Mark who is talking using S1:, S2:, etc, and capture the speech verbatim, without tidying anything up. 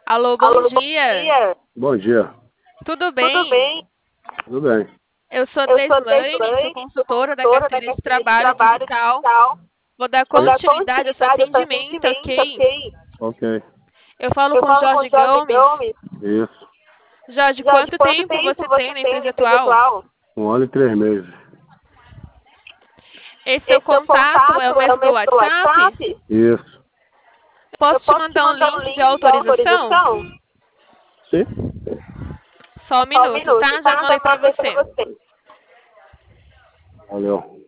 S1: Alô, bom
S2: Alô, bom
S1: dia.
S2: dia.
S3: Bom dia.
S1: Tudo bem?
S2: Tudo bem?
S3: Tudo bem.
S1: Eu sou
S2: Eu sou
S1: Deslane, sou
S2: Deslane,
S1: consultora da
S2: doutora
S1: carteira de
S2: carteira
S1: trabalho digital. Vou dar
S2: Vou dar
S1: continuidade ao seu
S2: continuidade ao seu
S1: atendimento,
S2: atendimento,
S1: ok?
S2: ok?
S3: Ok.
S1: Eu falo
S2: Eu
S1: com
S2: falo
S1: Jorge
S2: com Jorge
S1: Gomes.
S2: Gomes.
S3: Isso.
S1: Jorge,
S2: Jorge,
S1: quanto,
S2: quanto
S1: tempo,
S2: tempo
S1: você tem na empresa
S2: empresa
S1: atual?
S2: atual?
S3: Um ano e três meses.
S1: Esse seu
S2: Esse seu
S1: contato é o mesmo do
S2: mesmo do
S1: WhatsApp?
S3: Isso.
S1: Posso
S2: Eu
S1: te
S2: posso
S1: mandar um
S2: mandar um
S1: link de
S2: link de
S1: autorização?
S2: autorização?
S3: Sim?
S1: Só um
S2: Só um
S1: minuto,
S2: minuto,
S1: tá? Já
S2: tá?
S1: mandei
S2: Já
S1: pra
S2: mandei pra
S1: você.
S2: você.
S3: Valeu.